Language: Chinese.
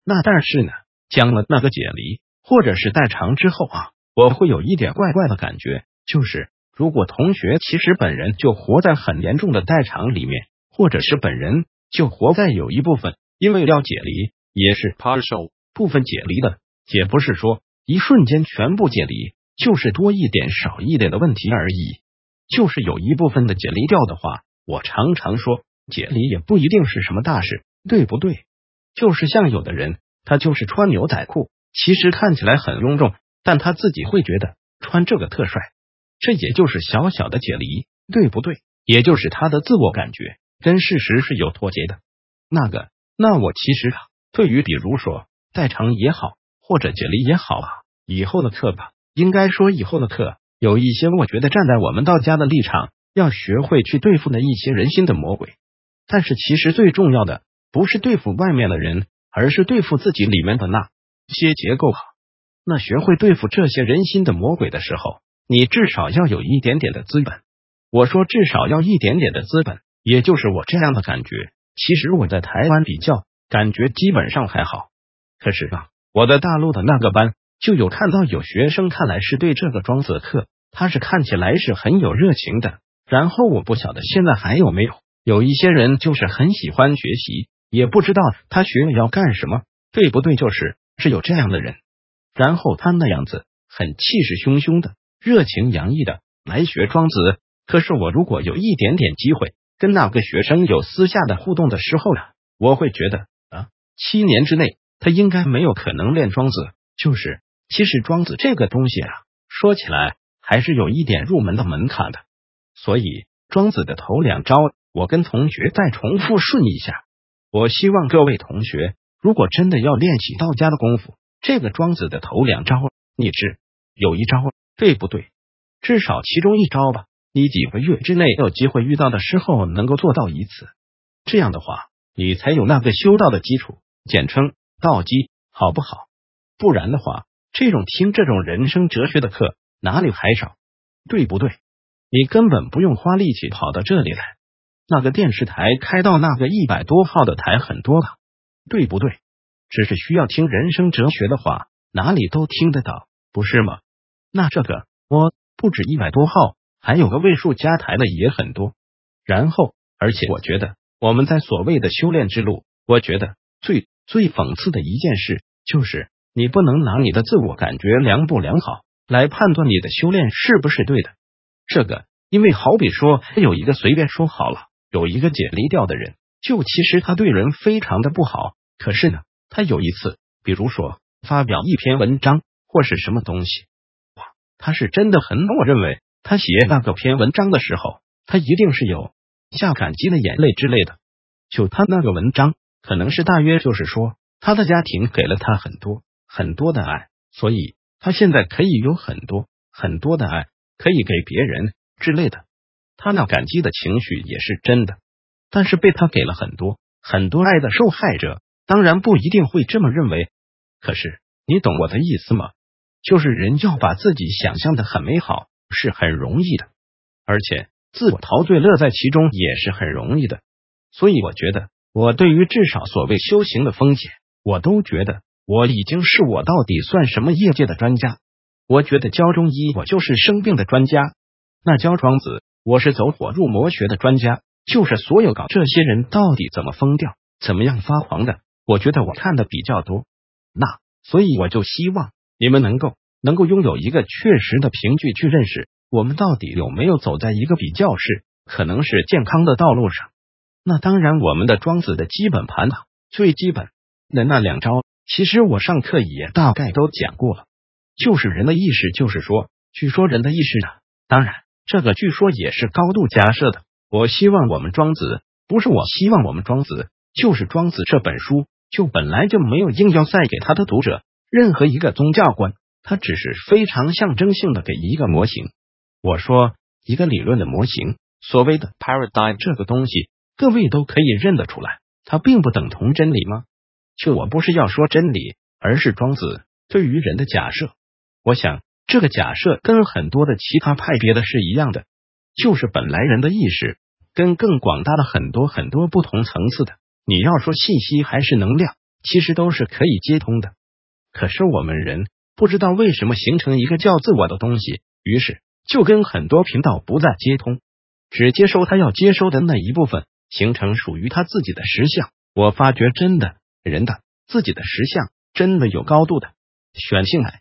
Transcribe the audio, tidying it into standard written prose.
那但是呢，讲了那个解离或者是代偿之后啊，我会有一点怪怪的感觉，就是如果同学其实本人就活在很严重的代偿里面，或者是本人就活在有一部分因为要解离也是 partial 部分解离的，也不是说一瞬间全部解离，就是多一点少一点的问题而已。就是有一部分的解离掉的话，我常常说解离也不一定是什么大事，对不对？就是像有的人他就是穿牛仔裤，其实看起来很臃肿，但他自己会觉得穿这个特帅，这也就是小小的解离，对不对？也就是他的自我感觉跟事实是有脱节的。那我其实对于比如说代偿也好，或者解离也好啊，以后的课吧，应该说以后的课有一些我觉得站在我们道家的立场，要学会去对付那一些人心的魔鬼。但是其实最重要的不是对付外面的人，而是对付自己里面的那些结构。那学会对付这些人心的魔鬼的时候，你至少要有一点点的资本。我说至少要一点点的资本，也就是我这样的感觉。其实我在台湾比较感觉基本上还好，可是我在大陆的那个班就有看到有学生看来是对这个庄子课他是看起来是很有热情的，然后我不晓得现在还有没有一些人就是很喜欢学习，也不知道他学了要干什么，对不对？是有这样的人，然后他那样子很气势汹汹的热情洋溢的来学庄子。可是我如果有一点点机会跟那个学生有私下的互动的时候呢，我会觉得7年之内他应该没有可能练庄子。其实庄子这个东西说起来还是有一点入门的门槛的。所以庄子的头2招我跟同学再重复顺一下。我希望各位同学如果真的要练习道家的功夫，这个庄子的头2招你只有1招，对不对？至少其中1招吧，你几个月之内有机会遇到的时候能够做到1次，这样的话你才有那个修道的基础，简称道基，好不好？不然的话，这种听这种人生哲学的课哪里还少，对不对？你根本不用花力气跑到这里来，那个电视台开到那个100多号的台很多吧，对不对？只是需要听人生哲学的话，哪里都听得到，不是吗？那这个我不止100多号，还有个位数加台的也很多。然后而且我觉得我们在所谓的修炼之路，我觉得最讽刺的一件事就是你不能拿你的自我感觉良不良好来判断你的修炼是不是对的。这个因为好比说有一个随便说好了，有一个解离掉的人，就其实他对人非常的不好，可是呢他有一次比如说发表一篇文章或是什么东西，他是真的很我认为他写那个篇文章的时候，他一定是有下感激的眼泪之类的。就他那个文章可能是大约就是说他的家庭给了他很多很多的爱，所以他现在可以有很多很多的爱可以给别人之类的。他那感激的情绪也是真的，但是被他给了很多很多爱的受害者当然不一定会这么认为。可是你懂我的意思吗？就是人要把自己想象的很美好是很容易的，而且自我陶醉乐在其中也是很容易的。所以我觉得我对于至少所谓修行的风险，我都觉得我已经是我到底算什么业界的专家。我觉得教中医我就是生病的专家，那教庄子我是走火入魔学的专家，就是所有搞这些人到底怎么疯掉怎么样发狂的，我觉得我看的比较多。所以我就希望你们能够拥有一个确实的凭据去认识我们到底有没有走在一个比较是可能是健康的道路上。那当然我们的庄子的基本盘最基本的那2招其实我上课也大概都讲过了。就是人的意识，就是说据说人的意识当然这个据说也是高度假设的。我希望我们庄子，不是我希望我们庄子，就是庄子这本书就本来就没有硬要塞给他的读者任何一个宗教观，他只是非常象征性的给一个模型。我说一个理论的模型，所谓的 paradigm 这个东西各位都可以认得出来，它并不等同真理吗？就我不是要说真理，而是庄子对于人的假设。我想这个假设跟很多的其他派别的是一样的，就是本来人的意识跟更广大的很多很多不同层次的，你要说信息还是能量， 其实都是可以接通的。可是我们人不知道为什么形成一个叫自我的东西，于是就跟很多频道不再接通，只接收他要接收的那一部分，形成属于他自己的实相。我发觉真的人的自己的实相真的有高度的选性爱。